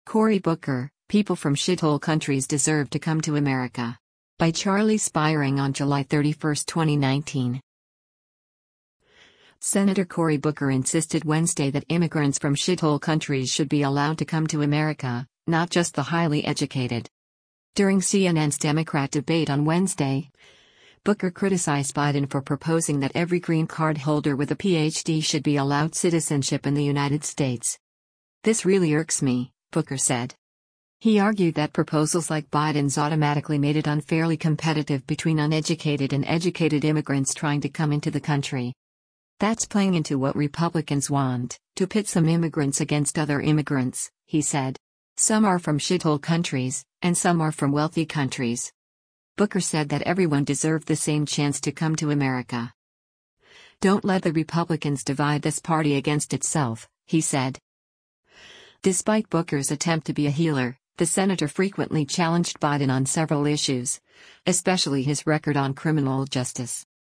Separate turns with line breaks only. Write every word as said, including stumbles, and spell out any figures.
Cory Booker, People from Shithole Countries Deserve to Come to America. By Charlie Spiring on July thirty-first, twenty nineteen. Senator Cory Booker insisted Wednesday that immigrants from shithole countries should be allowed to come to America, not just the highly educated. During C N N's Democrat debate on Wednesday, Booker criticized Biden for proposing that every green card holder with a P H D should be allowed citizenship in the United States. "This really irks me," Booker said. He argued that proposals like Biden's automatically made it unfairly competitive between uneducated and educated immigrants trying to come into the country. "That's playing into what Republicans want, to pit some immigrants against other immigrants," he said. "Some are from shithole countries, and some are from wealthy countries." Booker said that everyone deserved the same chance to come to America. "Don't let the Republicans divide this party against itself," he said. Despite Booker's attempt to be a healer, the senator frequently challenged Biden on several issues, especially his record on criminal justice.